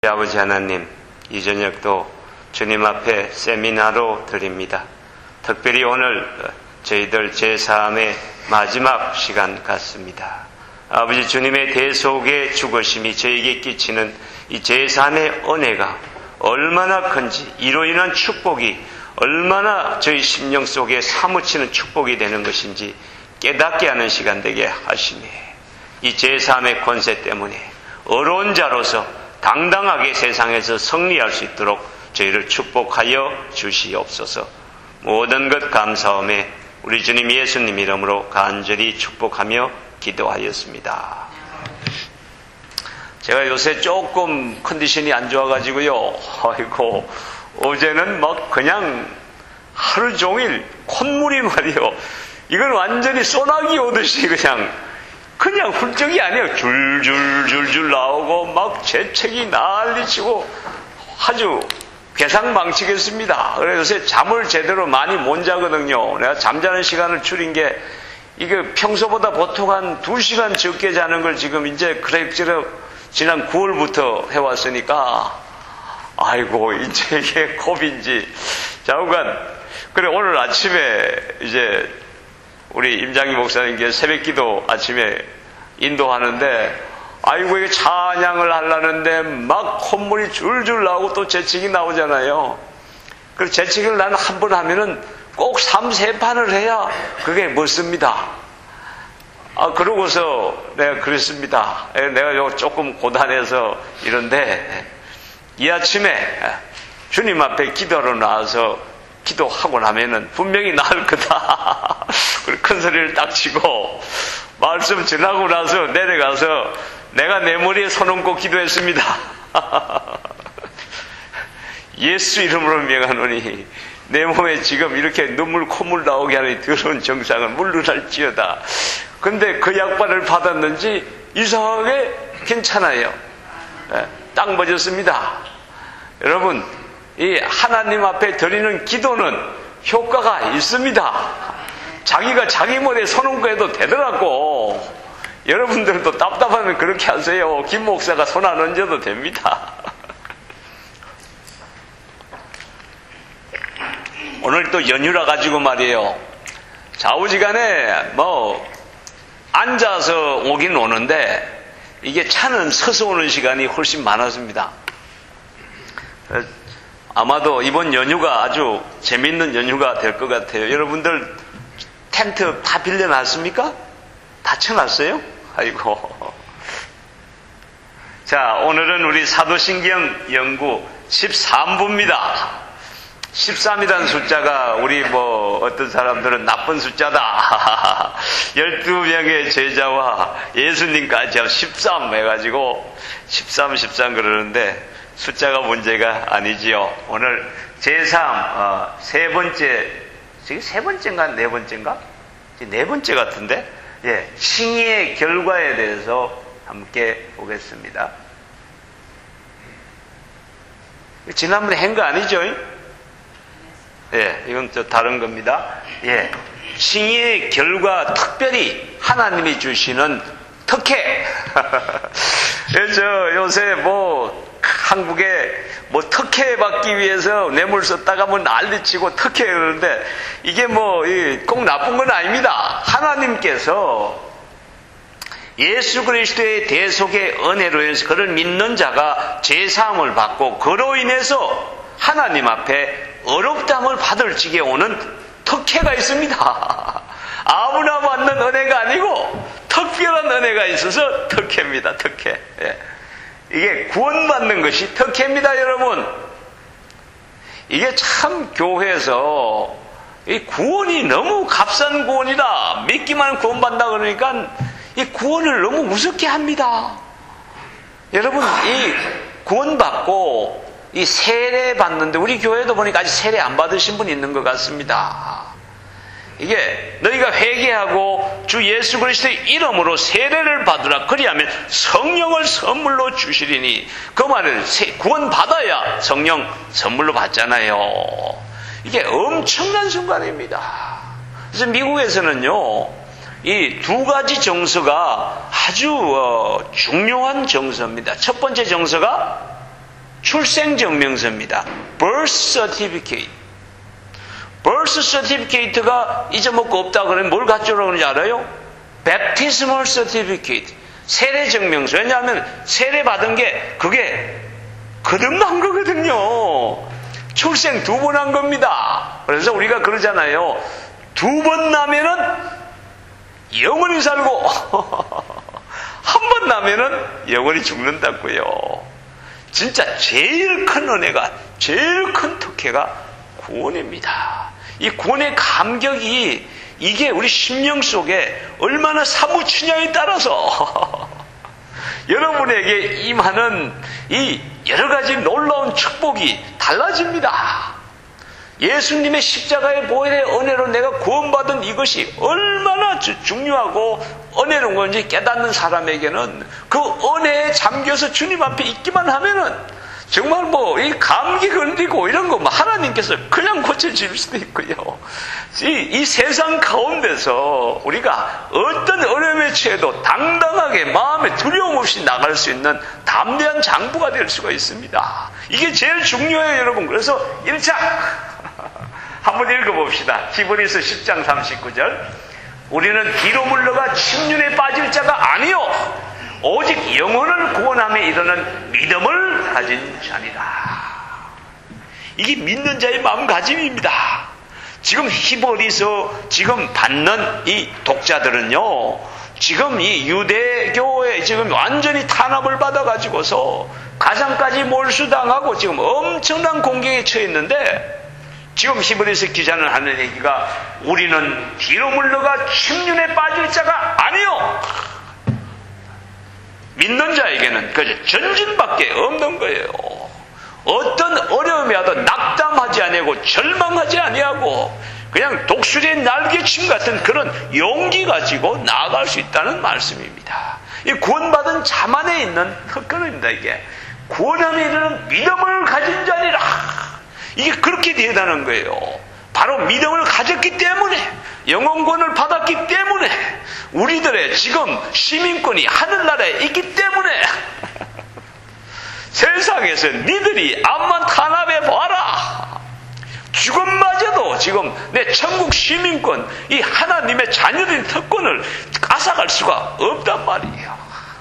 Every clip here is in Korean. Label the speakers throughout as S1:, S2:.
S1: 아버지 하나님, 이 저녁도 주님 앞에 세미나로 드립니다. 특별히 오늘 저희들 제3의 마지막 시간 같습니다. 아버지 주님의 대속의 죽으심이 저에게 끼치는 이 제3의 은혜가 얼마나 큰지, 이로 인한 축복이 얼마나 저희 심령 속에 사무치는 축복이 되는 것인지 깨닫게 하는 시간 되게 하시며, 이 제3의 권세 때문에 어려운 자로서 당당하게 세상에서 승리할 수 있도록 저희를 축복하여 주시옵소서. 모든 것 감사하며 우리 주님 예수님 이름으로 간절히 축복하며 기도하였습니다. 제가 요새 조금 컨디션이 안 좋아가지고요. 아이고, 어제는 막 그냥 하루 종일 콧물이 말이요. 이건 완전히 소나기 오듯이 그냥 훌쩍이 아니에요. 줄줄 나오고 막 재채기 난리치고 아주 괴상망측했습니다. 그래서 요새 잠을 제대로 많이 못 자거든요. 내가 잠자는 시간을 줄인 게 이게 평소보다 보통 한 2시간 적게 자는 걸 지금 이제 그럭저럭 지난 9월부터 해왔으니까 아이고 이제 이게 컵인지 좌우간. 그래 오늘 아침에 이제 우리 임장희 목사님께 새벽기도 아침에 인도하는데 아이고 이게 찬양을 하려는데 막 콧물이 줄줄 나오고 또 재치기 나오잖아요. 그래서 재치기를 나는 한 번 하면은 꼭 3-4판을 해야 그게 멋습니다. 그러고서 내가 그랬습니다. 내가 요 조금 고단해서 이런데 이 아침에 주님 앞에 기도로 나와서 기도하고 나면은 분명히 나을 거다. 그리고 큰 소리를 딱 치고 말씀 전하고 나서 내려가서 내가 내 머리에 손 얹고 기도했습니다. 예수 이름으로 명하노니 내 몸에 지금 이렇게 눈물 콧물 나오게 하는 더러운 정상을 물러날지어다. 근데 그 약발을 받았는지 이상하게 괜찮아요. 딱 맞았습니다. 여러분, 이 하나님 앞에 드리는 기도는 효과가 있습니다. 자기가 자기 머리에 손 얹고 해도 되더라고. 여러분들도 답답하면 그렇게 하세요. 김 목사가 손 안 얹어도 됩니다. 오늘 또 연휴라 가지고 말이에요. 좌우지간에 앉아서 오긴 오는데 이게 차는 서서 오는 시간이 훨씬 많았습니다. 아마도 이번 연휴가 아주 재밌는 연휴가 될 것 같아요. 여러분들 텐트 다 빌려놨습니까? 다 쳐놨어요? 아이고. 자, 오늘은 우리 사도신경 연구 13부입니다. 13이라는 숫자가 우리 어떤 사람들은 나쁜 숫자다. 12명의 제자와 예수님까지 하면 13 해가지고 13 그러는데 숫자가 문제가 아니지요. 오늘 제3, 세 번째, 세 번째인가 네 번째인가? 네 번째 같은데? 예, 칭의의 결과에 대해서 함께 보겠습니다. 지난번에 한 거 아니죠? 예, 이건 또 다른 겁니다. 예, 칭의의 결과, 특별히 하나님이 주시는 특혜. 요새 한국에 특혜 받기 위해서 뇌물 썼다가 난리치고 특혜 그러는데 이게 꼭 나쁜 건 아닙니다. 하나님께서 예수 그리스도의 대속의 은혜로 인해서 그를 믿는 자가 제사함을 받고 그로 인해서 하나님 앞에 어렵담을 받을 지게 오는 특혜가 있습니다. 아무나 받는 은혜가 아니고 특별한 은혜가 있어서 특혜입니다. 특혜. 예. 이게 구원받는 것이 특혜입니다, 여러분. 이게 참 교회에서 이 구원이 너무 값싼 구원이다. 믿기만 구원받는다 그러니까 이 구원을 너무 우습게 합니다. 여러분, 이 구원받고 이 세례 받는데 우리 교회도 보니까 아직 세례 안 받으신 분 있는 것 같습니다. 이게 너희가 회개하고 주 예수 그리스도의 이름으로 세례를 받으라. 그리하면 성령을 선물로 주시리니. 그 말은 구원 받아야 성령 선물로 받잖아요. 이게 엄청난 순간입니다. 그래서 미국에서는요, 이 두 가지 정서가 아주 중요한 정서입니다. 첫 번째 정서가 출생증명서입니다. birth certificate. birth certificate가 잊어먹고 없다 그러면 뭘 가져오라고 그러는지 알아요? baptismal certificate. 세례증명서. 왜냐하면 세례 받은 게 그게 거듭난 거거든요. 출생 2번 한 겁니다. 그래서 우리가 그러잖아요. 2번 나면은 영원히 살고 한 번 나면은 영원히 죽는다고요. 진짜 제일 큰 은혜가, 제일 큰 특혜가 구원입니다. 이 구원의 감격이 이게 우리 심령 속에 얼마나 사무치냐에 따라서 여러분에게 임하는 이 여러 가지 놀라운 축복이 달라집니다. 예수님의 십자가의 보혈의 은혜로 내가 구원받은 이것이 얼마나 중요하고 은혜로운 건지 깨닫는 사람에게는 그 은혜에 잠겨서 주님 앞에 있기만 하면은 정말 뭐 이 감기 걸리고 이런 거 하나님께서 그냥 고쳐줄 수도 있고요. 이 세상 가운데서 우리가 어떤 어려움에 처해도 당당하게 마음에 두려움 없이 나갈 수 있는 담대한 장부가 될 수가 있습니다. 이게 제일 중요해요, 여러분. 그래서 1장 한번 읽어봅시다. 히브리서 10장 39절. 우리는 뒤로 물러가 침륜에 빠질 자가 아니요 오직 영혼을 구원함에 이르는 믿음을 가진 자니라. 이게 믿는 자의 마음가짐입니다. 지금 히브리서 지금 받는 이 독자들은요, 지금 이 유대교에 지금 완전히 탄압을 받아가지고서 가상까지 몰수당하고 지금 엄청난 공경에 처했는데, 지금 히브리서 기자는 하는 얘기가 우리는 뒤로 물러가 침륜에 빠질 자가 아니요. 믿는 자에게는 그저 전진밖에 없는 거예요. 어떤 어려움이 와도 낙담하지 아니하고 절망하지 아니하고 그냥 독수리의 날개침 같은 그런 용기 가지고 나아갈 수 있다는 말씀입니다. 이 구원받은 자만에 있는 특권입니다. 이게 구원함에 이르는 믿음을 가진 자니라. 이게 그렇게 대단한 거예요. 바로 믿음을 가졌기 때문에, 영원권을 받았기 때문에, 우리들의 지금 시민권이 하늘나라에 있기 때문에 세상에서 니들이 암만 탄압해 봐라. 죽음마저도 지금 내 천국 시민권, 이 하나님의 자녀된 특권을 앗아갈 수가 없단 말이에요.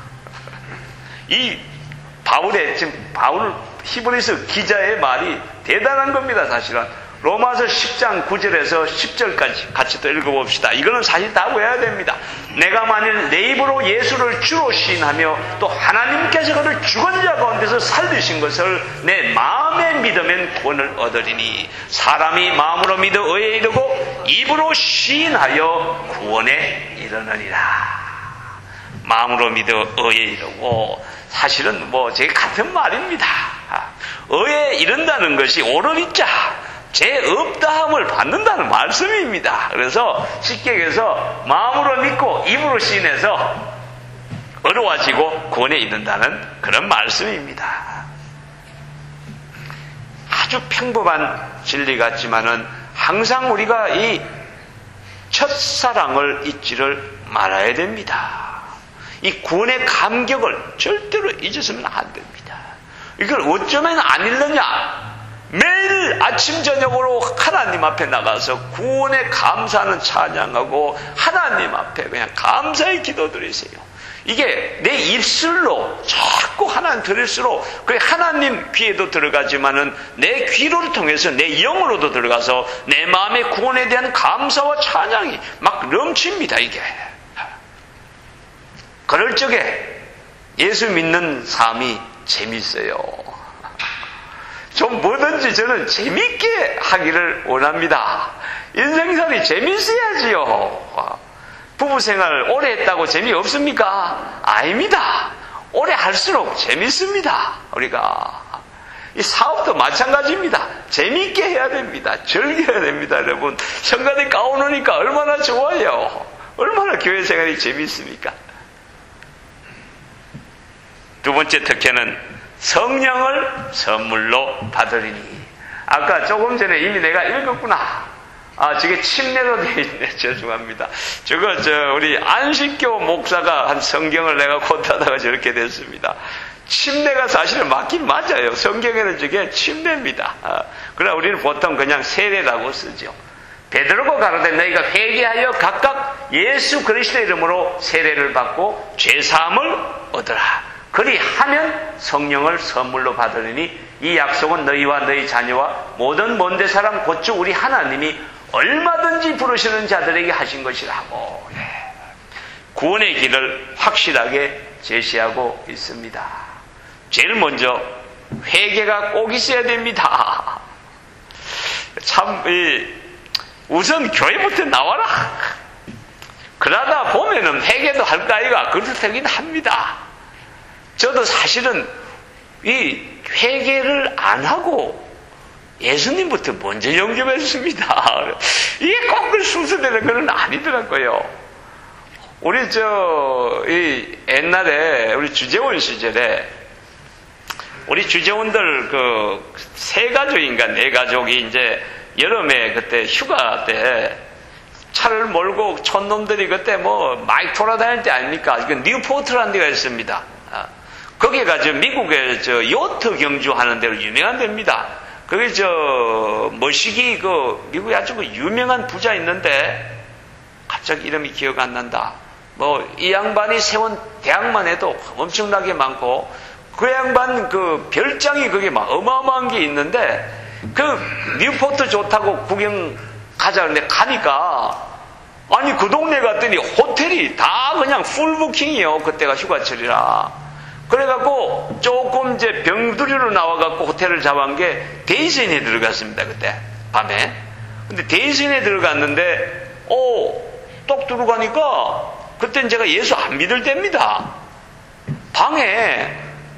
S1: 이 바울의, 지금 바울 히브리서 기자의 말이 대단한 겁니다, 사실은. 로마서 10장 9절에서 10절까지 같이 또 읽어봅시다. 이거는 사실 다 외워야 됩니다. 내가 만일 내 입으로 예수를 주로 시인하며 또 하나님께서 그를 죽은 자 가운데서 살리신 것을 내 마음에 믿으면 구원을 얻으리니 사람이 마음으로 믿어 의에 이르고 입으로 시인하여 구원에 이르느니라. 마음으로 믿어 의에 이르고, 사실은 뭐 제 같은 말입니다. 의에 이른다는 것이 옳은 자, 죄 없다함을 받는다는 말씀입니다. 그래서 쉽게 얘기해서 마음으로 믿고 입으로 시인해서 어려워지고 구원에 이른다는 그런 말씀입니다. 아주 평범한 진리 같지만은 항상 우리가 이 첫사랑을 잊지를 말아야 됩니다. 이 구원의 감격을 절대로 잊어서는 안 됩니다. 이걸 어쩌면 안 잃느냐? 매일 아침 저녁으로 하나님 앞에 나가서 구원에 감사하는 찬양하고 하나님 앞에 그냥 감사의 기도드리세요. 이게 내 입술로 자꾸 하나님 들을수록 그게 하나님 귀에도 들어가지만은 내 귀를 통해서 내 영으로도 들어가서 내 마음의 구원에 대한 감사와 찬양이 막 넘칩니다. 이게 그럴 적에 예수 믿는 삶이 재밌어요. 좀 뭐든지 저는 재밌게 하기를 원합니다. 인생살이 재밌어야지요. 부부생활 오래 했다고 재미없습니까? 아닙니다. 오래 할수록 재밌습니다. 우리가 이 사업도 마찬가지입니다. 재밌게 해야 됩니다. 즐겨야 됩니다. 여러분, 현관에 가오놓으니까 얼마나 좋아요. 얼마나 교회 생활이 재밌습니까? 두 번째 특혜는 성령을 선물로 받으리니. 아까 조금 전에 이미 내가 읽었구나. 저게 침례로 되어 있네. 죄송합니다. 우리 안식교 목사가 한 성경을 내가 곧 하다가 저렇게 됐습니다. 침례가 사실은 맞긴 맞아요. 성경에는 저게 침례입니다. 그러나 우리는 보통 그냥 세례라고 쓰죠. 베드로가 가로되 너희가 회개하여 각각 예수 그리스도의 이름으로 세례를 받고 죄사함을 얻으라. 그리하면 성령을 선물로 받으리니 이 약속은 너희와 너희 자녀와 모든 먼데 사람 곧주 우리 하나님이 얼마든지 부르시는 자들에게 하신 것이라고. 구원의 길을 확실하게 제시하고 있습니다. 제일 먼저 회개가 꼭 있어야 됩니다. 참 우선 교회부터 나와라. 그러다 보면은 회개도 할까 아이가 그렇다긴 합니다. 저도 사실은 이 회개를 안 하고 예수님부터 먼저 영접했습니다. 이게 꼭 그 순서되는 건 아니더라고요. 우리 옛날에 우리 주재원 시절에 우리 주재원들 세 가족인가 네 가족이 이제 여름에 그때 휴가 때 차를 몰고 촌놈들이 그때 많이 돌아다닐 때 아닙니까? 뉴포트라는 데가 있습니다. 거기가 미국의 요트 경주하는 데로 유명한 데입니다. 거기 머시기 미국에 아주 유명한 부자 있는데 갑자기 이름이 기억 안 난다. 이 양반이 세운 대학만 해도 엄청나게 많고 그 양반 별장이 거기 막 어마어마한 게 있는데 뉴포트 좋다고 구경 가자는데 가니까 아니 그 동네 갔더니 호텔이 다 그냥 풀 부킹이요. 그때가 휴가철이라. 그래갖고 조금 이제 병두리로 나와갖고 호텔을 잡은 게 데이슨에 들어갔습니다. 그때 밤에. 근데 데이슨에 들어갔는데 똑 들어가니까 그땐 제가 예수 안 믿을 때입니다. 방에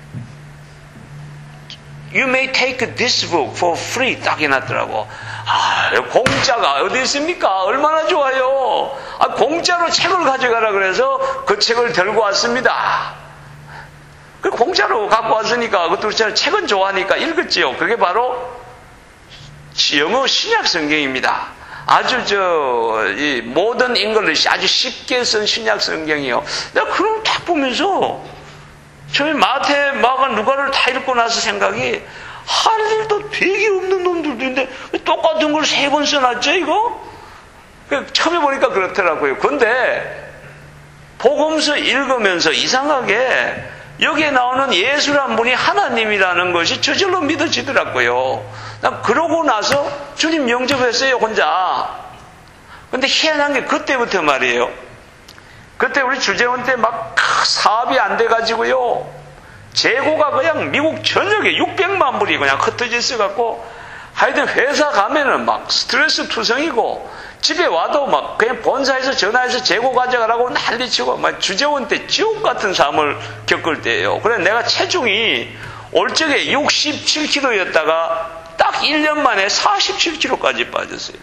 S1: You may take this book for free 딱 해놨더라고. 공짜가 어디 있습니까? 얼마나 좋아요. 공짜로 책을 가져가라 그래서 그 책을 들고 왔습니다. 공짜로 갖고 왔으니까 그것도 책은 좋아하니까 읽었지요. 그게 바로 영어 신약 성경입니다. 아주 이 모던 잉글리시 아주 쉽게 쓴 신약 성경이요. 내가 그걸 딱 보면서 저희 마태, 마가, 누가를 다 읽고 나서 생각이 할 일도 되게 없는 놈들도 있는데 똑같은 걸 3번 써놨죠 이거? 처음에 보니까 그렇더라고요. 근데 복음서 읽으면서 이상하게 여기에 나오는 예수란 분이 하나님이라는 것이 저절로 믿어지더라고요. 난 그러고 나서 주님 영접했어요 혼자. 근데 희한한 게 그때부터 말이에요. 그때 우리 주재원 때 막 사업이 안 돼가지고요. 재고가 그냥 미국 전역에 600만 불이 그냥 흩어져 있어갖고 하여튼 회사 가면은 막 스트레스 투성이고 집에 와도 막 그냥 본사에서 전화해서 재고 가져가라고 난리치고 막 주재원 때 지옥 같은 삶을 겪을 때예요. 그래서 내가 체중이 올 적에 67kg였다가 딱 1년 만에 47kg까지 빠졌어요.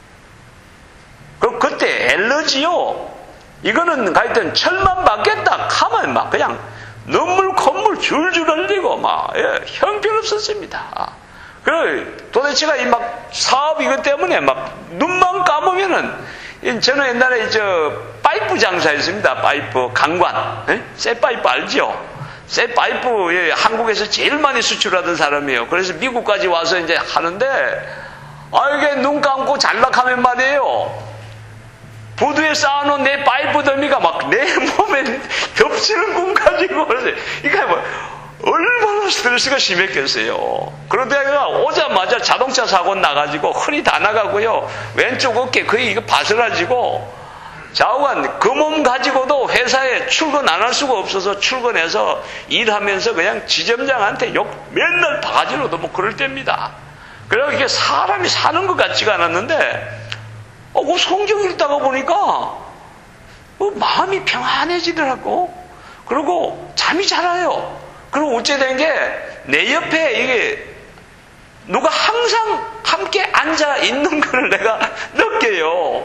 S1: 그때 엘러지요. 이거는 하여튼 철만 받겠다 하면 막 그냥 눈물 콧물 줄줄 흘리고 막 형편없었습니다. 도대체가 이 막 사업 이것 때문에 막 눈만 감으면은 저는 옛날에 파이프 장사했습니다. 파이프 강관 쇠 파이프 알죠? 쇠 파이프 한국에서 제일 많이 수출하던 사람이에요. 그래서 미국까지 와서 이제 하는데 이게 눈 감고 잘락하면 말이에요. 부두에 쌓아놓은 내 파이프 더미가 막 내 몸에 덮치는 꿈 가지고 이게 얼마나 스트레스가 심했겠어요. 그러다가 오자마자 자동차 사고 나가지고 허리 다 나가고요. 왼쪽 어깨 거의 이거 바스라지고 좌우간 그 몸 가지고도 회사에 출근 안 할 수가 없어서 출근해서 일하면서 그냥 지점장한테 욕 맨날 바가지로도 그럴 때입니다. 그래서 이게 사람이 사는 것 같지가 않았는데 그 성경 읽다가 보니까 마음이 평안해지더라고. 그리고 잠이 잘 와요. 그리고 어째된 게 내 옆에 이게 누가 항상 함께 앉아 있는 걸 내가 느껴요.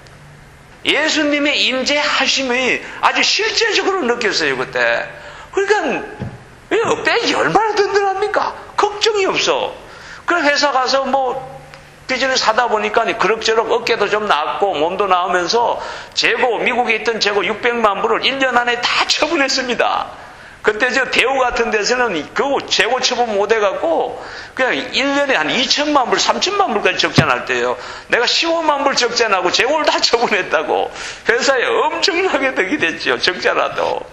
S1: 예수님의 임재하심이 아주 실제적으로 느꼈어요 그때. 그러니까 왜 얼마나 든든합니까? 걱정이 없어. 그래서 회사 가서 비즈니스 하다 보니까 그럭저럭 어깨도 좀 나았고 몸도 나오면서 재고 미국에 있던 재고 600만 불을 1년 안에 다 처분했습니다. 그때 저 대우 같은 데서는 그거 재고 처분 못 해갖고 그냥 1년에 한 2천만 불, 3천만 불까지 적자날 때예요. 내가 15만 불 적자나고 재고를 다 처분했다고 회사에 엄청나게 득이 됐죠. 적자라도.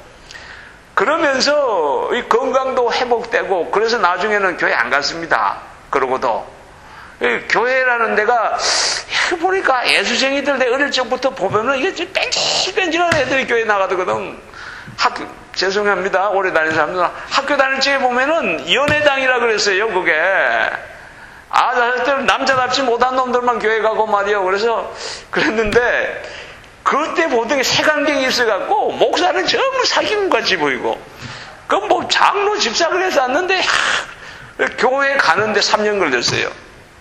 S1: 그러면서 이 건강도 회복되고 그래서 나중에는 교회 안 갔습니다. 그러고도 교회라는 데가 보니까 애수쟁이들 내 어릴 적부터 보면은 이게 뺀질뺀질한 애들이 교회 나가거든. 죄송합니다. 오래 다닌 사람들 학교 다닐 적에 보면은 연애당이라 그랬어요. 그게 남자답지 못한 놈들만 교회 가고 말이요. 그래서 그랬는데 그때 보통 색안경이 있어갖고 목사는 전부 사기꾼 같이 보이고 그럼 뭐 장로 집사 그래서 왔는데 교회 가는데 3년 걸렸어요.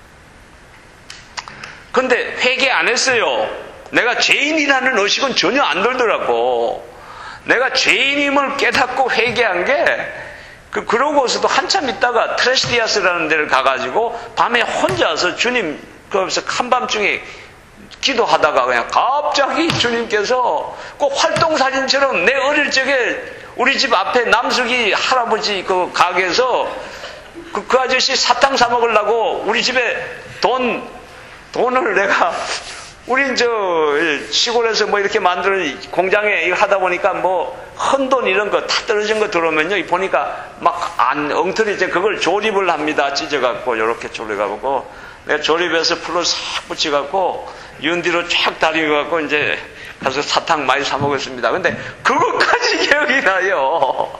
S1: 근데 회개 안 했어요. 내가 죄인이라는 의식은 전혀 안 들더라고. 내가 죄인임을 깨닫고 회개한 게 그러고서도 한참 있다가 트레스디아스라는 데를 가가지고 밤에 혼자서 주님 거기서 한밤중에 기도하다가 그냥 갑자기 주님께서 꼭 활동사진처럼 내 어릴 적에 우리 집 앞에 남숙이 할아버지 그 가게에서 그 아저씨 사탕 사 먹으려고 우리 집에 돈을 내가 우린 시골에서 뭐 이렇게 만드는 공장에 하다 보니까 뭐 헌돈 이런 거 다 떨어진 거 들어오면요. 보니까 막 엉터리 이제 그걸 조립을 합니다. 찢어갖고, 이렇게 조립하고. 내가 조립해서 풀로 싹 붙여갖고, 윤디로 쫙 다리갖고 이제 가서 사탕 많이 사먹었습니다. 근데 그것까지 기억이 나요.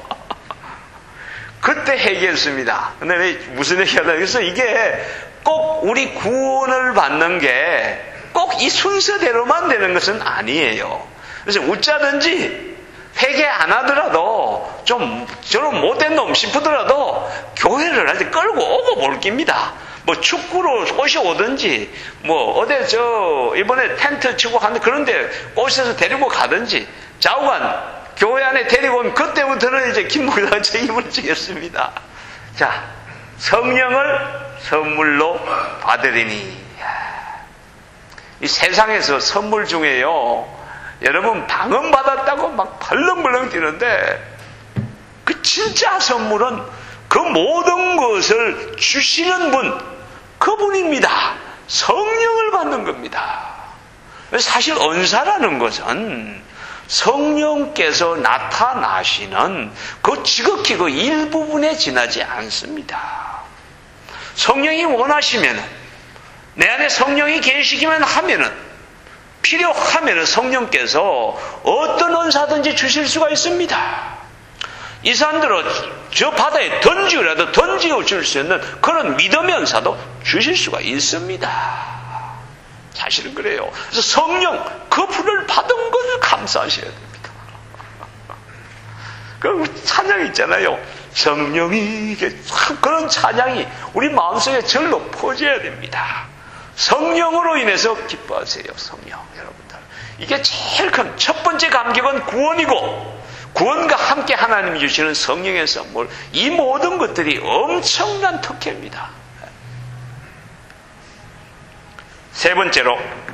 S1: 그때 회개했습니다. 근데 무슨 얘기하다 그래서 이게 꼭 우리 구원을 받는 게 꼭 이 순서대로만 되는 것은 아니에요. 그래서 어쩌든지 회개 안 하더라도 저는 못된 놈 싶더라도 교회를 아직 끌고 오고 볼 깁니다. 뭐 축구로 꽃이 오든지 뭐 어디 이번에 텐트 치고 하는데 그런데 꽃에서 데리고 가든지 좌우간 교회 안에 데리고 오면 그때부터는 이제 김목사가 책임을 지겠습니다. 자, 성령을 선물로 받으리니. 이 세상에서 선물 중에요. 여러분 방언 받았다고 막 벌렁벌렁 뛰는데 그 진짜 선물은 그 모든 것을 주시는 분, 그분입니다. 성령을 받는 겁니다. 사실 은사라는 것은 성령께서 나타나시는 지극히 그 일부분에 지나지 않습니다. 성령이 원하시면 내 안에 성령이 계시기만 하면은 필요하면은 성령께서 어떤 은사든지 주실 수가 있습니다. 이 사람들은 저 바다에 던지더라도 던지어 줄 수 있는 그런 믿음의 은사도 주실 수가 있습니다. 사실은 그래요. 그래서 성령 그 불을 받은 것을 감사하셔야 됩니다. 그 찬양 있잖아요. 성령이 그런 찬양이 우리 마음속에 절로 퍼져야 됩니다. 성령으로 인해서 기뻐하세요. 성령 여러분들. 이게 제일 큰 첫 번째 감격은 구원이고 구원과 함께 하나님이 주시는 성령의 선물, 이 모든 것들이 엄청난 특혜입니다. 세 번째로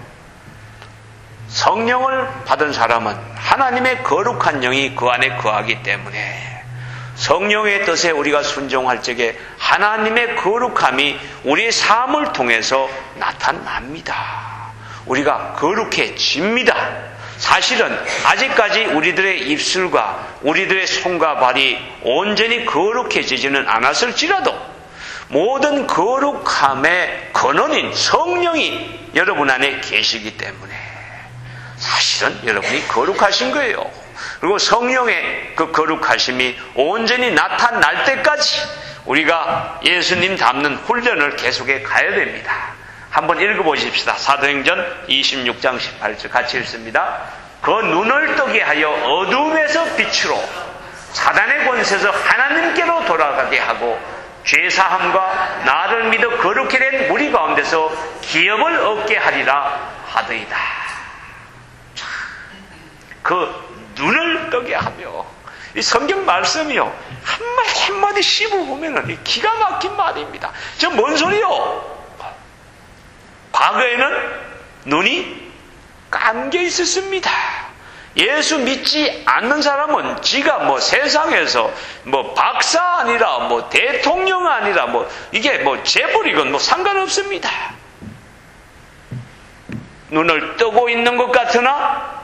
S1: 성령을 받은 사람은 하나님의 거룩한 영이 그 안에 거하기 때문에 성령의 뜻에 우리가 순종할 적에 하나님의 거룩함이 우리의 삶을 통해서 나타납니다. 우리가 거룩해집니다. 사실은 아직까지 우리들의 입술과 우리들의 손과 발이 온전히 거룩해지지는 않았을지라도 모든 거룩함의 근원인 성령이 여러분 안에 계시기 때문에 사실은 여러분이 거룩하신 거예요. 그리고 성령의 그 거룩하심이 온전히 나타날 때까지 우리가 예수님 닮는 훈련을 계속해 가야 됩니다. 한번 읽어보십시다. 사도행전 26장 18절 같이 읽습니다. 그 눈을 뜨게 하여 어둠에서 빛으로 사단의 권세에서 하나님께로 돌아가게 하고 죄사함과 나를 믿어 거룩히 된 무리 가운데서 기업을 얻게 하리라 하더이다. 그 눈을 뜨게 하며 이 성경 말씀이요 한마디 씹어보면 기가 막힌 말입니다. 저 뭔 소리요? 과거에는 눈이 감겨 있었습니다. 예수 믿지 않는 사람은 지가 뭐 세상에서 뭐 박사 아니라 뭐 대통령 아니라 뭐 이게 뭐 재벌이건 뭐 상관없습니다. 눈을 뜨고 있는 것 같으나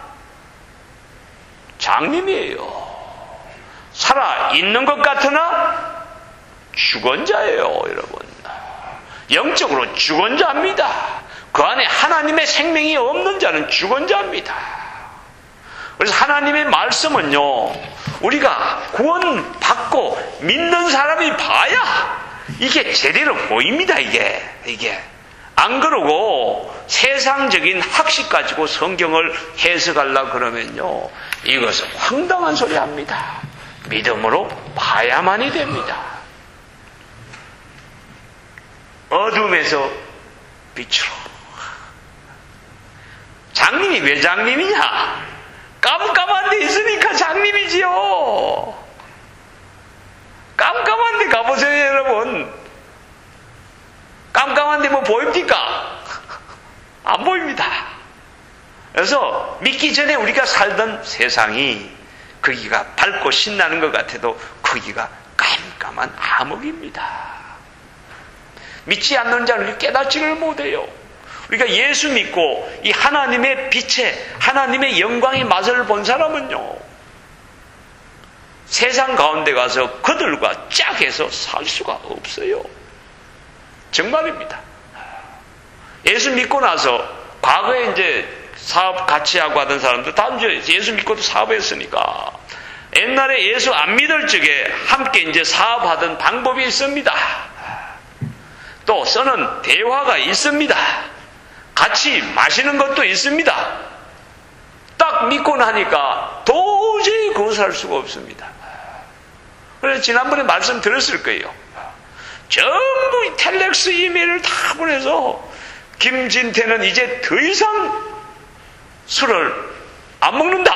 S1: 장님이에요. 살아 있는 것 같으나 죽은 자예요, 여러분. 영적으로 죽은 자입니다. 그 안에 하나님의 생명이 없는 자는 죽은 자입니다. 그래서 하나님의 말씀은요, 우리가 구원받고 믿는 사람이 봐야 이게 제대로 보입니다, 이게. 안 그러고 세상적인 학식 가지고 성경을 해석하려고 그러면요, 이것은 황당한 소리 합니다. 믿음으로 봐야만이 됩니다. 어둠에서 빛으로. 장님이 왜 장님이냐? 깜깜한 데 있으니까 장님이지요. 깜깜한 데 가보세요, 여러분. 깜깜한 데 뭐 보입니까? 안 보입니다. 그래서 믿기 전에 우리가 살던 세상이 거기가 밝고 신나는 것 같아도 거기가 깜깜한 암흑입니다. 믿지 않는 자는 깨닫지를 못해요. 우리가 예수 믿고 이 하나님의 빛에 하나님의 영광의 맛을 본 사람은요, 세상 가운데 가서 그들과 짝해서 살 수가 없어요. 정말입니다. 예수 믿고 나서 과거에 이제 사업 같이 하고 하던 사람들 다 이제 예수 믿고도 사업했으니까 옛날에 예수 안 믿을 적에 함께 이제 사업하던 방법이 있습니다. 또 쓰는 대화가 있습니다. 같이 마시는 것도 있습니다. 딱 믿고 나니까 도저히 그것을 할 수가 없습니다. 그래서 지난번에 말씀 들었을 거예요. 전부 텔렉스 이메일을 다 보내서 김진태는 이제 더 이상 술을 안 먹는다.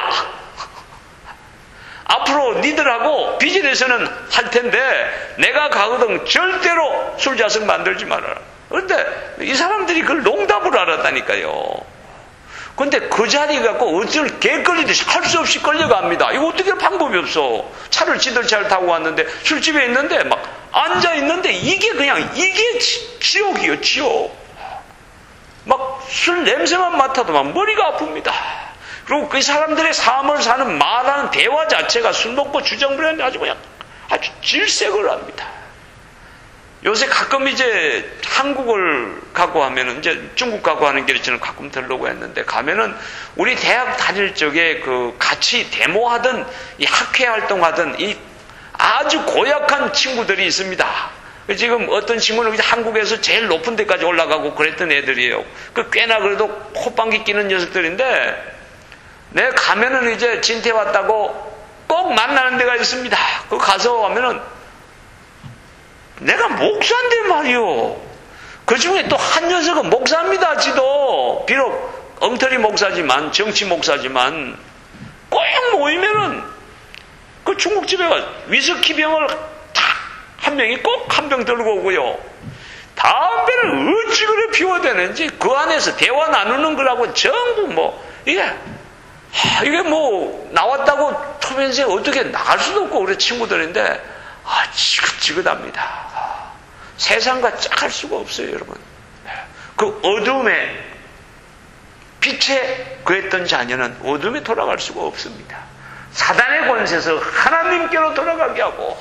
S1: 앞으로 니들하고 비즈니스는 할 텐데 내가 가거든 절대로 술자석 만들지 말아라. 그런데 이 사람들이 그걸 농담으로 알았다니까요. 그런데 그 자리 갖고 어쩔 개끌리듯이 할 수 없이 끌려갑니다. 이거 어떻게 할 방법이 없어. 차를 지들 차를 타고 왔는데 술집에 있는데 막 앉아 있는데 이게 지옥이에요, 지옥. 막 술 냄새만 맡아도 막 머리가 아픕니다. 그리고 그 사람들의 삶을 사는 말하는 대화 자체가 술 먹고 주정부리한테 아주 그냥 아주 질색을 합니다. 요새 가끔 이제 한국을 가고 하면은 이제 중국 가고 하는 길에 저는 가끔 들르고 했는데 가면은 우리 대학 다닐 적에 그 같이 데모하던 이 학회 활동하던 이 아주 고약한 친구들이 있습니다. 지금 어떤 친구는 한국에서 제일 높은 데까지 올라가고 그랬던 애들이에요. 그 꽤나 그래도 콧방귀 끼는 녀석들인데 내가 가면은 이제 진태 왔다고 꼭 만나는 데가 있습니다. 그 가서 하면은 내가 목사인데 말이요. 그 중에 또 한 녀석은 목사입니다. 지도 비록 엉터리 목사지만 정치 목사지만 꼭 모이면은 그 중국집에 가 위스키 병을 한 명이 꼭 한 병 들고 오고요. 담배를 어찌 그래 피워대는지 그 안에서 대화 나누는 거라고 전부 뭐 이게 뭐 나왔다고 초면세 어떻게 나갈 수도 없고 우리 친구들인데 지긋지긋합니다. 세상과 짝할 수가 없어요, 여러분. 그 어둠에 빛에 그랬던 자녀는 어둠에 돌아갈 수가 없습니다. 사단의 권세에서 하나님께로 돌아가게 하고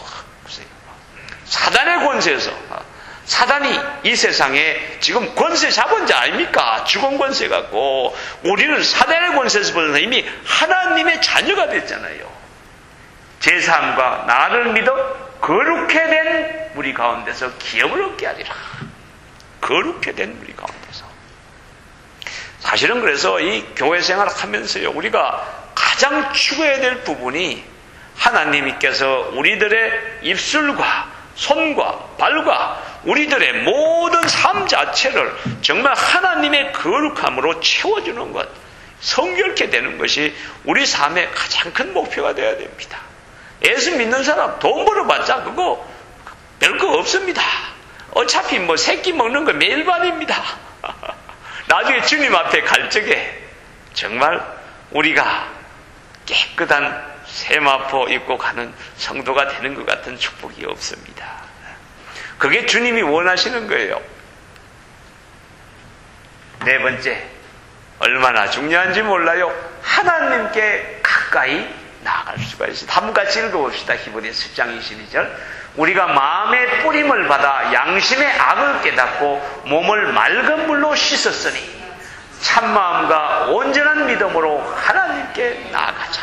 S1: 사단의 권세에서 사단이 이 세상에 지금 권세 잡은 자 아닙니까? 주권 권세 갖고 우리는 사단의 권세에서 벗어나 이미 하나님의 자녀가 됐잖아요. 제3과 나를 믿어 거룩해 된 우리 가운데서 기업을 얻게 하리라. 거룩해 된 우리 가운데서. 사실은 그래서 이 교회 생활을 하면서요, 우리가 가장 추구해야 될 부분이 하나님께서 우리들의 입술과 손과 발과 우리들의 모든 삶 자체를 정말 하나님의 거룩함으로 채워주는 것, 성결케 되는 것이 우리 삶의 가장 큰 목표가 되어야 됩니다. 예수 믿는 사람 돈 벌어봤자 그거 별거 없습니다. 어차피 뭐 새끼 먹는 거 매일반입니다. 나중에 주님 앞에 갈 적에 정말 우리가 깨끗한 세마포 입고 가는 성도가 되는 것 같은 축복이 없습니다. 그게 주님이 원하시는 거예요. 네 번째, 얼마나 중요한지 몰라요. 하나님께 가까이 나아갈 수가 있습니다. 한번 같이 읽어봅시다. 히브리서 10장 22절. 우리가 마음의 뿌림을 받아 양심의 악을 깨닫고 몸을 맑은 물로 씻었으니 참마음과 온전한 믿음으로 하나님께 나아가자.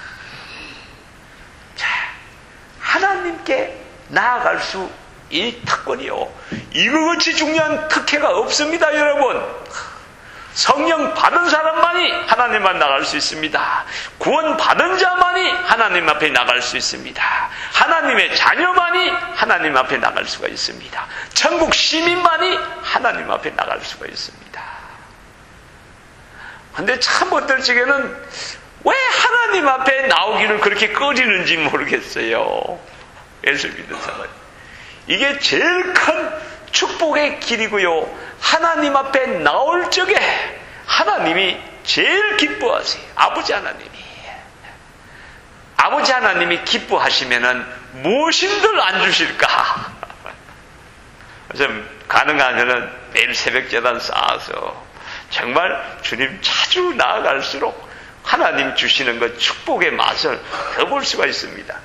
S1: 자, 하나님께 나아갈 수 이 특권이요. 이것이 중요한 특혜가 없습니다, 여러분. 성령 받은 사람만이 하나님만 나갈 수 있습니다. 구원 받은 자만이 하나님 앞에 나갈 수 있습니다. 하나님의 자녀만이 하나님 앞에 나갈 수가 있습니다. 천국 시민만이 하나님 앞에 나갈 수가 있습니다. 근데 참 어떨 적에는 왜 하나님 앞에 나오기를 그렇게 꺼리는지 모르겠어요. 예수 믿는 사람. 이게 제일 큰 축복의 길이고요. 하나님 앞에 나올 적에 하나님이 제일 기뻐하세요. 아버지 하나님이 기뻐하시면은 무엇인들 안 주실까? 좀 가능하면은 매일 새벽 제단 쌓아서 정말 주님 자주 나아갈수록 하나님 주시는 그 축복의 맛을 더 볼 수가 있습니다.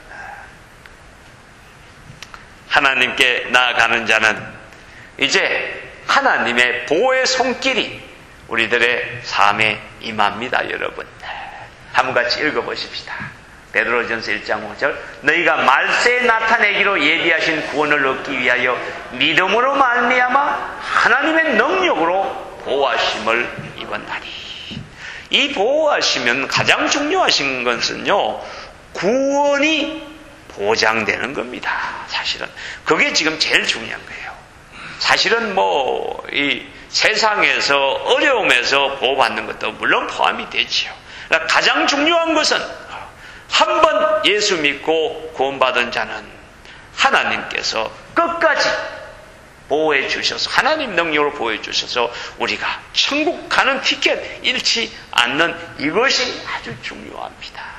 S1: 하나님께 나아가는 자는 이제 하나님의 보호의 손길이 우리들의 삶에 임합니다, 여러분. 한번 같이 읽어보십시다. 베드로전서 1장 5절. 너희가 말세에 나타내기로 예비하신 구원을 얻기 위하여 믿음으로 말미암아 하나님의 능력으로 보호하심을 입었나니. 이 보호하시면 가장 중요하신 것은요, 구원이 보장되는 겁니다. 사실은 그게 지금 제일 중요한 거예요. 사실은 이 세상에서 어려움에서 보호받는 것도 물론 포함이 되지요. 그러니까 가장 중요한 것은 한 번 예수 믿고 구원받은 자는 하나님께서 끝까지 보호해 주셔서, 하나님 능력으로 보호해 주셔서 우리가 천국 가는 티켓 잃지 않는 이것이 아주 중요합니다.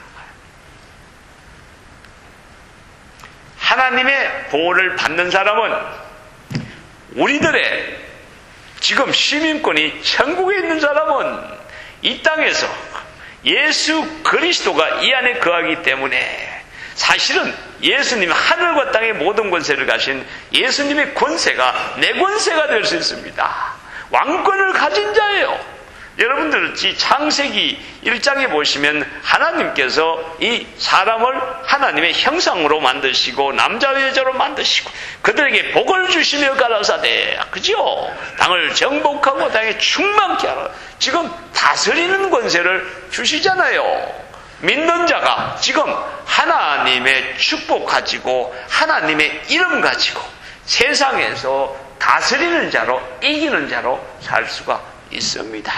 S1: 하나님의 보호를 받는 사람은 우리들의 지금 시민권이 천국에 있는 사람은 이 땅에서 예수 그리스도가 이 안에 거하기 때문에 사실은 예수님, 하늘과 땅의 모든 권세를 가신 예수님의 권세가 내 권세가 될 수 있습니다. 왕권을 가진 자예요. 여러분들 창세기 1장에 보시면 하나님께서 이 사람을 하나님의 형상으로 만드시고 남자와 여자로 만드시고 그들에게 복을 주시며 가라사대, 그죠? 땅을 정복하고 땅에 충만케 하라. 지금 다스리는 권세를 주시잖아요. 믿는 자가 지금 하나님의 축복 가지고 하나님의 이름 가지고 세상에서 다스리는 자로, 이기는 자로 살 수가 있습니다.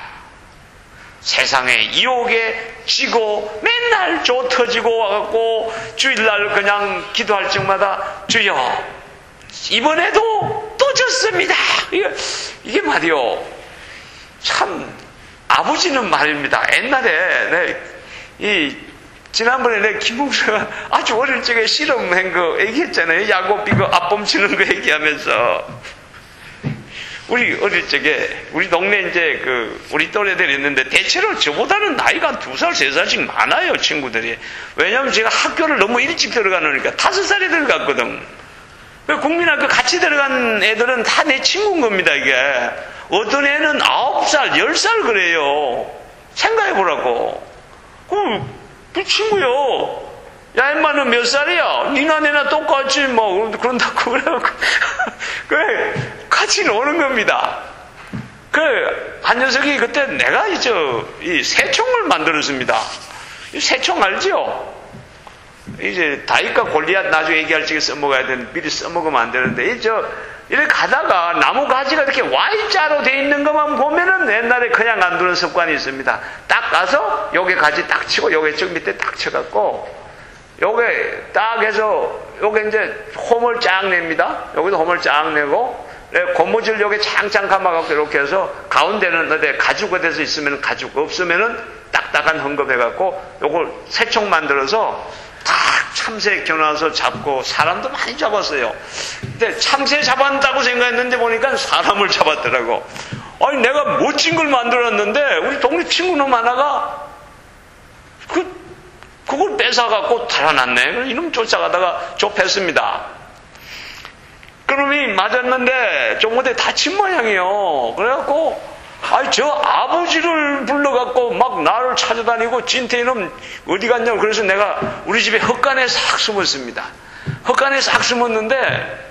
S1: 세상의 유혹에 지고 맨날 조 터지고 와갖고 주일날 그냥 기도할 적마다 주여 이번에도 또 졌습니다. 이게 말이요, 참 아버지는 말입니다. 옛날에 지난번에 내 김봉수가 아주 어릴 적에 실험한 거 얘기했잖아요. 야곱 이거 앞범 치는 거 얘기하면서 우리 어릴 적에 우리 동네 이제 우리 또래들이 있는데 대체로 저보다는 나이가 한 2살, 3살씩 많아요, 친구들이. 왜냐하면 제가 학교를 너무 일찍 들어가니까 5살에 들어갔거든. 국민학교 같이 들어간 애들은 다 내 친구인 겁니다, 이게. 어떤 애는 9살, 10살 그래요. 생각해보라고. 그 친구요. 야, 인마, 너 몇 살이야? 니나 내나 똑같이, 그런다고 그래갖고. 그래, 같이 노는 겁니다. 한 녀석이 그때 내가 이 새총을 만들었습니다. 이 새총 알죠? 이제 다윗과 골리앗 나중에 얘기할 적에 써먹어야 되는데 미리 써먹으면 안 되는데, 이렇게 가다가 나무 가지가 이렇게 Y자로 돼 있는 것만 보면은 옛날에 그냥 안 두는 습관이 있습니다. 딱 가서 요게 가지 딱 치고 요게 저 밑에 딱 쳐갖고 요게 딱 해서 요게 이제 홈을 쫙 냅니다. 여기도 홈을 쫙 내고 고무줄 요게 창창 감아갖고 이렇게 해서 가운데는 어디 가죽 어디서 있으면 가죽, 없으면은 딱 딱딱한 헝겊해갖고 요걸 새총 만들어서 딱 참새 겨눠서 잡고 사람도 많이 잡았어요. 근데 참새 잡았다고 생각했는데 보니까 사람을 잡았더라고. 아니 내가 멋진 걸 만들었는데 우리 동네 친구놈 하나가 그걸 뺏어갖고 달아났네. 이놈 쫓아가다가 좁혔습니다. 그놈이 맞았는데 좀 어디 다친 모양이에요. 그래갖고 저 아버지를 불러갖고 막 나를 찾아다니고 진태 이놈 어디 갔냐고. 그래서 내가 우리 집에 헛간에 싹 숨었습니다. 헛간에 싹 숨었는데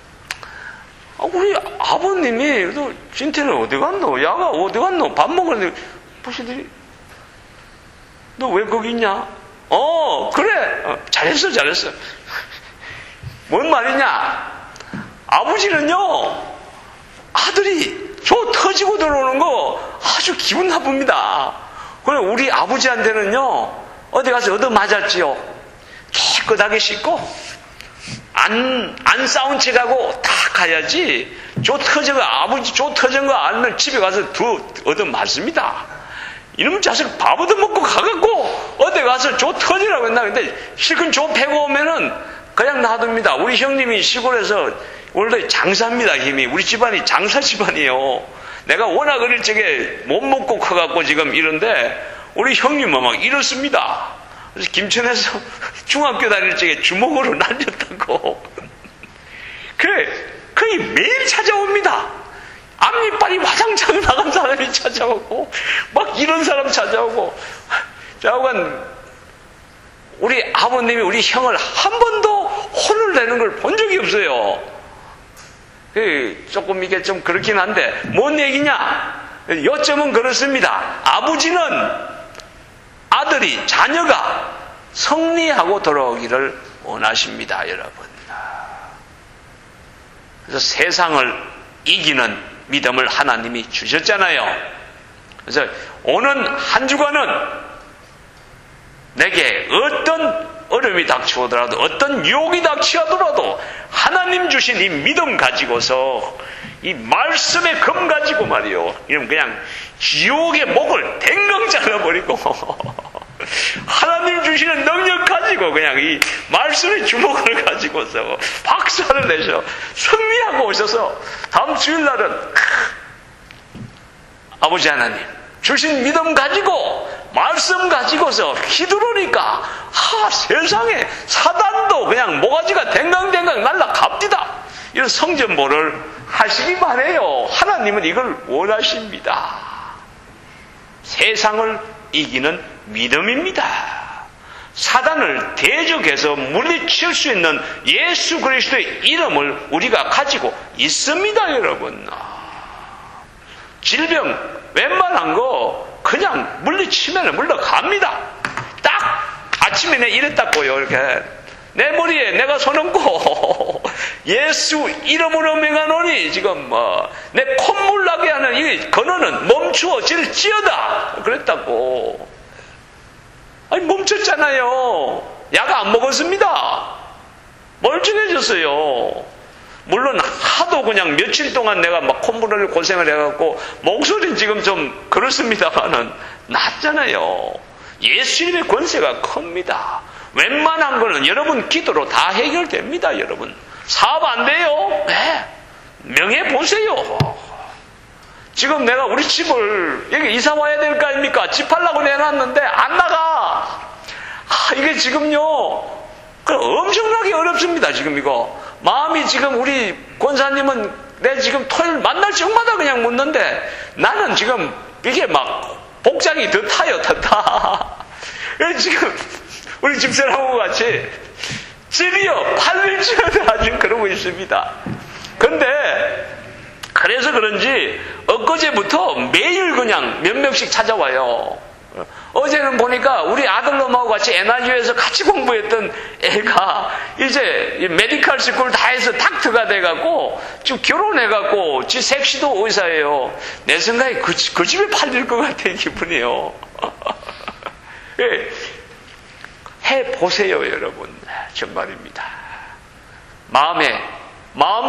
S1: 우리 아버님이 그래도 진태는 어디 갔노? 야가 어디 갔노? 밥 먹으려고 보시더니 너 왜 거기 있냐? 그래. 잘했어. 뭔 말이냐? 아버지는요, 아들이 저 터지고 들어오는 거 아주 기분 나쁩니다. 그래, 우리 아버지한테는요, 어디 가서 얻어 맞았지요. 깨끗하게 씻고, 안 싸운 척 하고 딱 가야지, 아버지 저 터진 거 알면 집에 가서 얻어 맞습니다. 이놈 자식 밥 얻어먹고 가갖고 어디 가서 조 터지라고 했나. 근데 실컷 조 패고 오면은 그냥 놔둡니다. 우리 형님이 시골에서 원래 장사입니다. 힘이. 우리 집안이 장사 집안이에요. 내가 워낙 어릴 적에 못 먹고 커갖고 지금 이런데 우리 형님은 막 이렇습니다. 그래서 김천에서 중학교 다닐 적에 주먹으로 날렸다고. 그래 거의 매일 찾아옵니다. 앞니빨이 화장창 나간 사람이 찾아오고 막 이런 사람 찾아오고. 자오간 우리 아버님이 우리 형을 한 번도 혼을 내는 걸 본 적이 없어요. 조금 이게 좀 그렇긴 한데 뭔 얘기냐? 요점은 그렇습니다. 아버지는 아들이 자녀가 승리하고 돌아오기를 원하십니다. 여러분. 그래서 세상을 이기는 믿음을 하나님이 주셨잖아요. 그래서 오는 한 주간은 내게 어떤 어려움이 닥쳐오더라도 어떤 유혹이 닥쳐오더라도 하나님 주신 이 믿음 가지고서 이 말씀의 검 가지고 말이요. 이러면 그냥 지옥의 목을 댕강 잘라버리고 하나님 주시는 능력 가지고 그냥 이 말씀의 주먹을 가지고서 박살을 내셔 승리하고 오셔서 다음 주일날은 아버지 하나님 주신 믿음 가지고 말씀 가지고서 휘두르니까 세상에 사단도 그냥 모가지가 댕강댕강 날아갑니다. 이런 성전보를 하시기만 해요. 하나님은 이걸 원하십니다. 세상을 이기는 믿음입니다. 사단을 대적해서 물리칠 수 있는 예수 그리스도의 이름을 우리가 가지고 있습니다. 여러분. 질병 웬만한 거 그냥 물리치면 물러갑니다. 딱 아침에 내 이랬다고요. 이렇게 내 머리에 내가 손 얹고 예수 이름으로 명하노니 지금 내 콧물 나게 하는 이 건어는 멈추어질지어다 그랬다고. 아니 멈췄잖아요. 약 안 먹었습니다. 멀쩡해졌어요. 물론 하도 그냥 며칠 동안 내가 막 콧물을 고생을 해갖고 목소리는 지금 좀 그렇습니다만은 낫잖아요. 예수님의 권세가 큽니다. 웬만한 거는 여러분 기도로 다 해결됩니다. 여러분 사업 안 돼요? 네. 명예 보세요. 지금 내가 우리 집을 여기 이사 와야 될 거 아닙니까? 집 하려고 내놨는데 안 나가. 이게 지금요 엄청나게 어렵습니다. 지금 이거 마음이 지금 우리 권사님은 내 지금 토요일 만날 적마다 그냥 묻는데 나는 지금 이게 막 복장이 더 타요. 더 타. 지금 우리 집사람하고 같이 집이요 팔릴지어다 지금 그러고 있습니다. 근데 그래서 그런지 엊그제부터 매일 그냥 몇 명씩 찾아와요. 어제는 보니까 우리 아들놈하고 같이 NRU에서 같이 공부했던 애가 이제 메디컬 스쿨 다 해서 닥터가 돼갖고 지금 결혼해갖고 지 섹시도 의사예요. 내 생각에 그 집에 팔릴 것 같은 기분이에요. 해보세요 여러분. 정말입니다.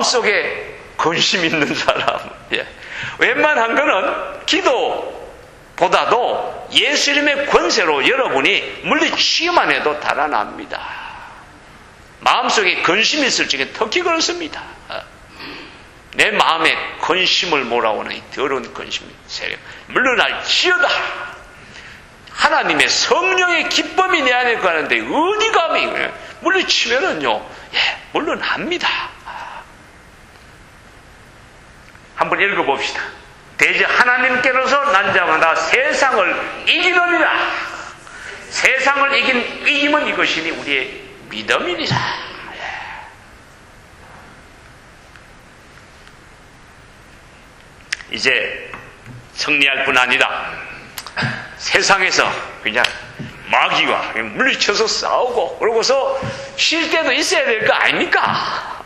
S1: 마음속에 근심 있는 사람, 웬만한 거는 기도 보다도 예수 이름의 권세로 여러분이 물리치기만 해도 달아납니다. 마음속에 근심이 있을 적에 특히 그렇습니다. 내 마음에 근심을 몰아오는 이 더러운 근심이 세력 물러날지어다. 하나님의 성령의 기쁨이 내 안에 가는데 어디 감히 물리치면은요, 물러납니다. 한번 읽어봅시다. 대저 하나님께로서 난 자마다 세상을 이기느니라. 세상을 이기면 이것이니 우리의 믿음이니라. 이제 승리할 뿐 아니라 세상에서 그냥 마귀와 물리쳐서 싸우고 그러고서 쉴 때도 있어야 될 거 아닙니까?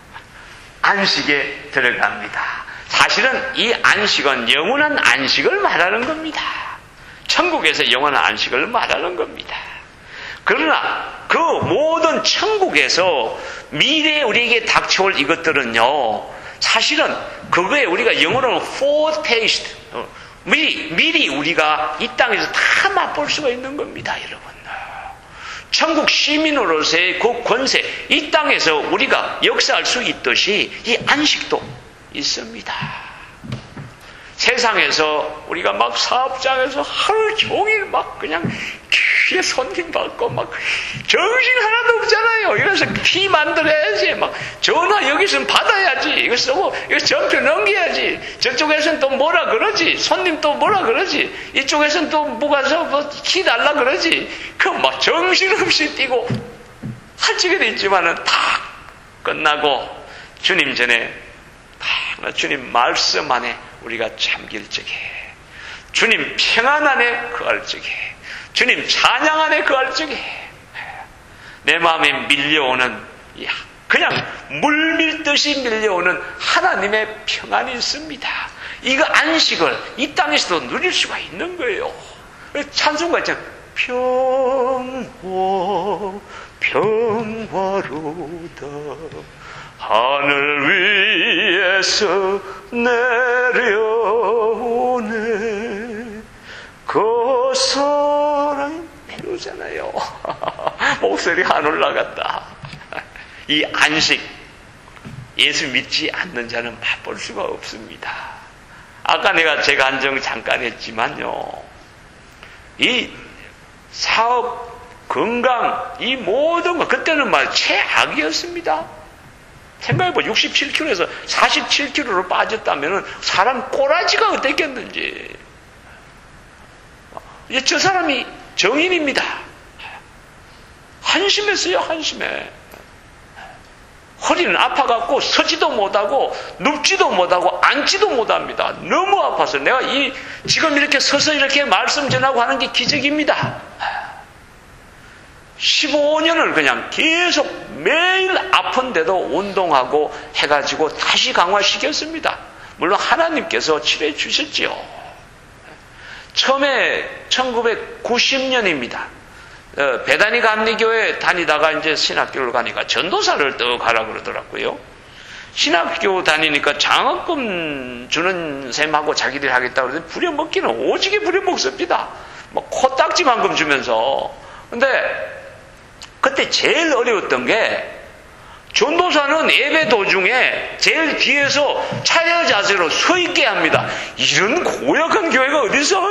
S1: 안식에 들어갑니다. 사실은 이 안식은 영원한 안식을 말하는 겁니다. 천국에서 영원한 안식을 말하는 겁니다. 그러나 그 모든 천국에서 미래에 우리에게 닥쳐올 이것들은요, 사실은 그거에 우리가 영어로는 foretaste, 미리 우리가 이 땅에서 다 맛볼 수가 있는 겁니다, 여러분. 천국 시민으로서의 그 권세, 이 땅에서 우리가 역사할 수 있듯이 이 안식도 있습니다. 세상에서 우리가 막 사업장에서 하루 종일 막 그냥 귀에 손님 받고 막 정신 하나도 없잖아요. 이래서 키 만들어야지. 막 전화 여기서는 받아야지. 이거 쓰고 이거 전표 넘겨야지. 저쪽에서는 또 뭐라 그러지. 손님 또 뭐라 그러지. 이쪽에서는 또 뭐가서 뭐 키 달라 그러지. 그 막 정신없이 뛰고 할지게 돼 있지만은 다 끝나고 주님 전에 주님 말씀 안에 우리가 잠길 적에, 주님 평안 안에 거할 적에, 주님 찬양 안에 거할 적에 내 마음에 밀려오는, 그냥 물 밀듯이 밀려오는 하나님의 평안이 있습니다. 이거 안식을 이 땅에서도 누릴 수가 있는 거예요. 찬송가 있잖아요. 평화로다 하늘 위에서 내려오네. 그 사랑이 필요잖아요. 목소리 안 올라갔다. 이 안식, 예수 믿지 않는 자는 맛볼 수가 없습니다. 아까 제가 한정 잠깐 했지만요, 이 사업, 건강, 이 모든 것, 그때는 최악이었습니다. 생각해보 67kg에서 47kg로 빠졌다면 사람 꼬라지가 어땠겠는지. 이제 저 사람이 정인입니다. 한심했어요, 한심해. 허리는 아파갖고 서지도 못하고 눕지도 못하고 앉지도 못합니다. 너무 아파서 내가 지금 이렇게 서서 이렇게 말씀 전하고 하는 게 기적입니다. 15년을 그냥 계속 매일 아픈데도 운동하고 해가지고 다시 강화시켰습니다. 물론 하나님께서 치료해 주셨지요. 처음에 1990년입니다. 배단위 감리교회 다니다가 이제 신학교를 가니까 전도사를 또 가라 그러더라고요. 신학교 다니니까 장학금 주는 셈하고 자기들이 하겠다고 그러더니 부려먹기는 오지게 부려먹습니다. 뭐 코딱지만큼 주면서. 근데 그때 제일 어려웠던 게, 전도사는 예배 도중에 제일 뒤에서 차려 자세로 서 있게 합니다. 이런 고약한 교회가 어디서?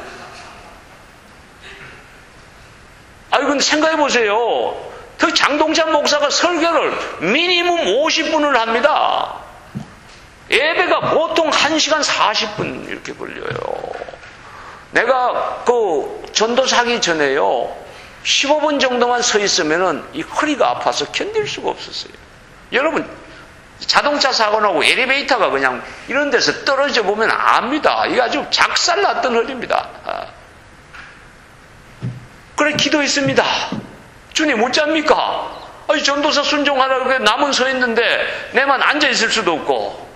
S1: 근데 생각해보세요. 특히 장동찬 목사가 설교를 미니멈 50분을 합니다. 예배가 보통 1시간 40분 이렇게 걸려요. 내가 전도사 하기 전에요, 15분 정도만 서 있으면은 이 허리가 아파서 견딜 수가 없었어요. 여러분, 자동차 사고 나고 엘리베이터가 그냥 이런 데서 떨어져 보면 압니다. 이게 아주 작살났던 허리입니다. 그래, 기도했습니다. 주님, 어쩝니까? 전도사 순종하라고 남은 서 있는데 내만 앉아 있을 수도 없고.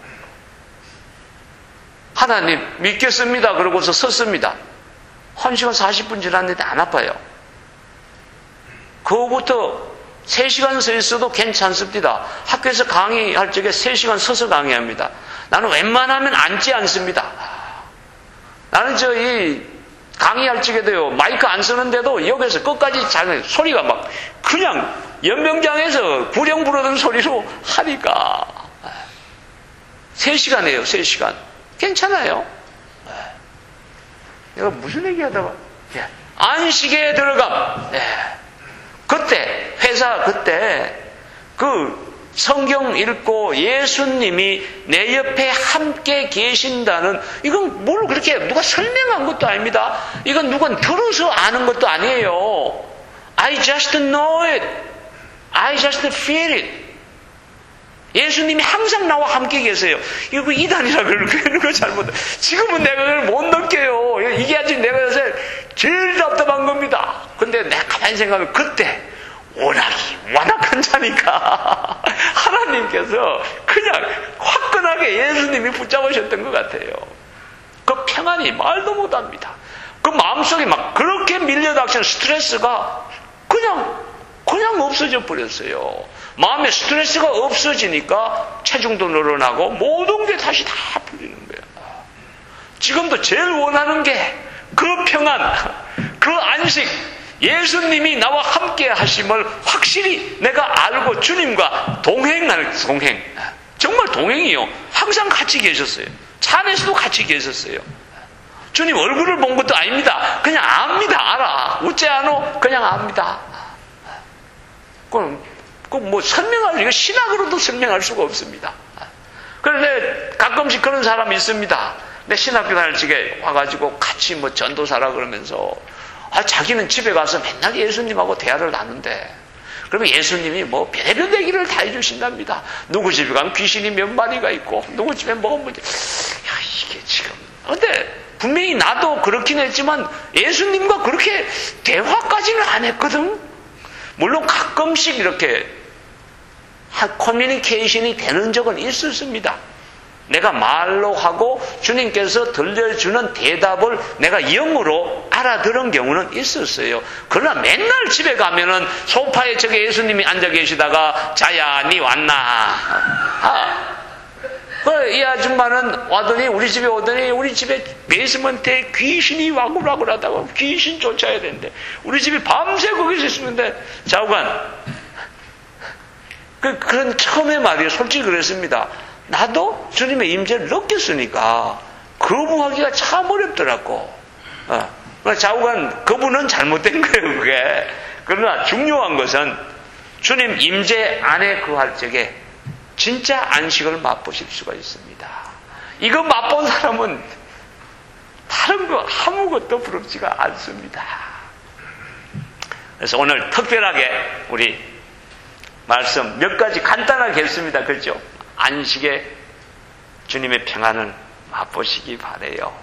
S1: 하나님, 믿겠습니다. 그러고서 섰습니다. 1시간 40분 지났는데 안 아파요. 그거부터 3시간 서 있어도 괜찮습니다. 학교에서 강의할 적에 3시간 서서 강의합니다. 나는 웬만하면 앉지 않습니다. 나는 강의할 적에도요, 마이크 안 쓰는데도 여기서 끝까지 잘, 소리가 막, 그냥 연병장에서 구령 부르던 소리로 하니까. 3시간 해요, 3시간. 괜찮아요. 내가 무슨 얘기 하다가, 안식에 들어감. 그때, 회사 그때, 성경 읽고 예수님이 내 옆에 함께 계신다는, 이건 뭘 그렇게 누가 설명한 것도 아닙니다. 이건 누가 들어서 아는 것도 아니에요. I just know it. I just feel it. 예수님이 항상 나와 함께 계세요. 이거 이단이라 그러는 거 잘못. 지금은 내가 그걸 못 느껴요. 이게 아직 내가 요새 제일 답답한 겁니다. 근데 내가 가만히 생각하면 그때 완악한 자니까 하나님께서 그냥 화끈하게 예수님이 붙잡으셨던 것 같아요. 그 평안이 말도 못합니다. 그 마음속에 막 그렇게 밀려닥친 스트레스가 그냥 없어져 버렸어요. 마음에 스트레스가 없어지니까 체중도 늘어나고 모든 게 다시 다 풀리는 거예요. 지금도 제일 원하는 게 그 평안, 그 안식, 예수님이 나와 함께 하심을 확실히 내가 알고 주님과 동행할 동행. 정말 동행이요. 항상 같이 계셨어요. 차 안에서도 같이 계셨어요. 주님 얼굴을 본 것도 아닙니다. 그냥 압니다. 알아. 웃지 않아? 그냥 압니다. 뭐 설명할, 이거 신학으로도 설명할 수가 없습니다. 그런데 가끔씩 그런 사람이 있습니다. 내 신학교 다닐 적에 와가지고 같이 뭐 전도사라 그러면서 자기는 집에 가서 맨날 예수님하고 대화를 나누는데, 그러면 예수님이 뭐 별의별 얘기를 다 해주신답니다. 누구 집에 가면 귀신이 몇 마리가 있고, 누구 집에 뭐, 이게 지금. 근데 분명히 나도 그렇긴 했지만 예수님과 그렇게 대화까지는 안 했거든. 물론 가끔씩 이렇게 커뮤니케이션이 되는 적은 있었습니다. 내가 말로 하고 주님께서 들려주는 대답을 내가 영으로 알아들은 경우는 있었어요. 그러나 맨날 집에 가면은 소파에 저기 예수님이 앉아 계시다가 자야 니 왔나? 이 아줌마는 와더니 우리 집에 오더니 우리 집에 베이스먼트에 귀신이 와글와글하다고 귀신 쫓아야 되는데 우리 집에 밤새 거기서 있었는데 좌우간 그런 처음에 말이에요. 솔직히 그랬습니다. 나도 주님의 임재를 느꼈으니까 거부하기가 참 어렵더라고. 좌우간 거부는 잘못된 거예요. 그게. 그러나 중요한 것은 주님 임재 안에 거할 적에 진짜 안식을 맛보실 수가 있습니다. 이거 맛본 사람은 다른 거 아무것도 부럽지가 않습니다. 그래서 오늘 특별하게 우리 말씀 몇 가지 간단하게 했습니다. 그렇죠? 안식에 주님의 평안을 맛보시기 바라요.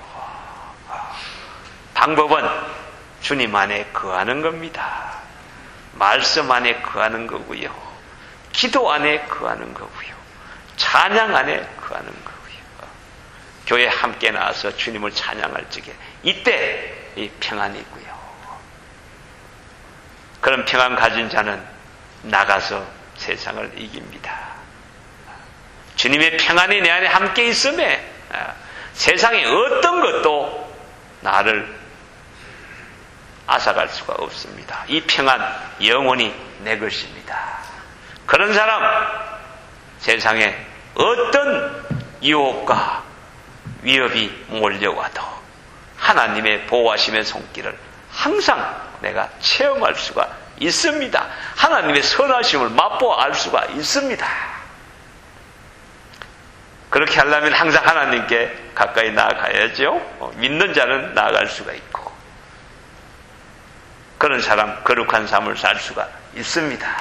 S1: 방법은 주님 안에 거하는 겁니다. 말씀 안에 거하는 거고요. 기도 안에 거하는 거고요. 찬양 안에 거하는 거고요. 교회 함께 나와서 주님을 찬양할 적에 이때 이 평안이고요. 그런 평안 가진 자는 나가서 세상을 이깁니다. 주님의 평안이 내 안에 함께 있음에 세상의 어떤 것도 나를 앗아갈 수가 없습니다. 이 평안 영원히 내 것입니다. 그런 사람 세상에 어떤 유혹과 위협이 몰려와도 하나님의 보호하심의 손길을 항상 내가 체험할 수가 있습니다. 하나님의 선하심을 맛보아 알 수가 있습니다. 그렇게 하려면 항상 하나님께 가까이 나아가야죠. 믿는 자는 나아갈 수가 있고 그런 사람 거룩한 삶을 살 수가 있습니다.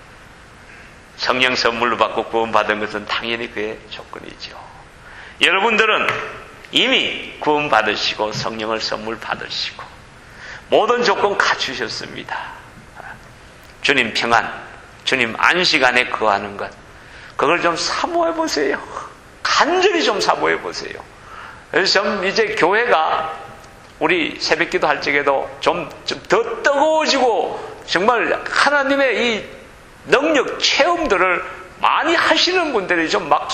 S1: 성령 선물로 받고 구원받은 것은 당연히 그의 조건이죠. 여러분들은 이미 구원받으시고 성령을 선물 받으시고 모든 조건 갖추셨습니다. 주님 평안, 주님 안식 안에 거하는 것, 그걸 좀 사모해 보세요. 간절히 좀 사모해 보세요. 그래서 좀 이제 교회가 우리 새벽기도 할 적에도 좀 더 뜨거워지고 정말 하나님의 이 능력 체험들을 많이 하시는 분들이 좀 막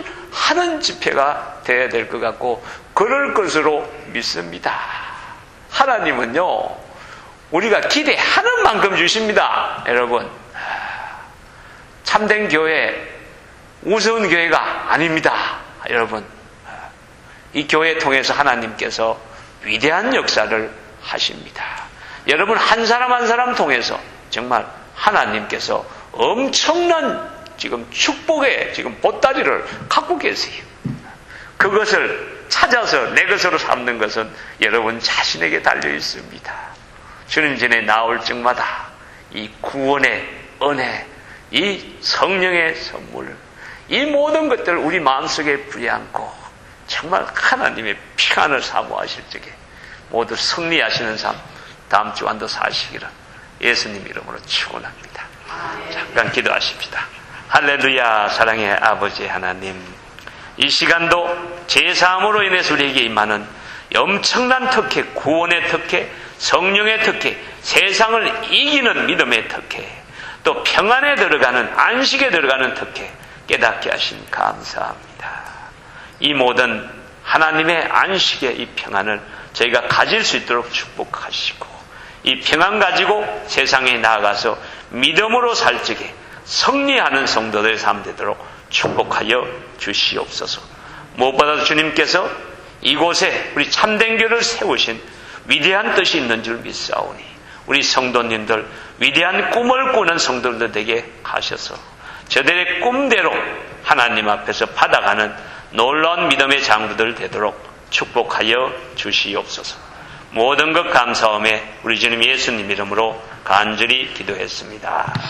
S1: 속출하는 집회가 되어야 될 것 같고 그럴 것으로 믿습니다. 하나님은요, 우리가 기대하는 만큼 주십니다. 여러분, 참된 교회, 우스운 교회가 아닙니다. 여러분, 이 교회 통해서 하나님께서 위대한 역사를 하십니다. 여러분, 한 사람 한 사람 통해서 정말 하나님께서 엄청난 지금 축복의 지금 보따리를 갖고 계세요. 그것을 찾아서 내 것으로 삼는 것은 여러분 자신에게 달려 있습니다. 주님 전에 나올 적마다 이 구원의 은혜, 이 성령의 선물, 이 모든 것들을 우리 마음속에 부여안고 정말 하나님의 평안을 사모하실 적에 모두 승리하시는 삶 다음 주간도 사시기를 예수님 이름으로 축원합니다. 잠깐 기도하십시다. 할렐루야. 사랑의 아버지 하나님, 이 시간도 제사함으로 인해서 우리에게 임하는 엄청난 특혜, 구원의 특혜, 성령의 특혜, 세상을 이기는 믿음의 특혜, 또 평안에 들어가는, 안식에 들어가는 특혜 깨닫게 하신 감사합니다. 이 모든 하나님의 안식의 이 평안을 저희가 가질 수 있도록 축복하시고, 이 평안 가지고 세상에 나아가서 믿음으로 살 적에 승리하는 성도들의 삶 되도록 축복하여 주시옵소서. 무엇보다도 주님께서 이곳에 우리 참된 교를 세우신 위대한 뜻이 있는 줄 믿사오니 우리 성도님들 위대한 꿈을 꾸는 성도들 되게 하셔서 저들의 꿈대로 하나님 앞에서 받아가는 놀라운 믿음의 장로들 되도록 축복하여 주시옵소서. 모든 것 감사함에 우리 주님 예수님 이름으로 간절히 기도했습니다.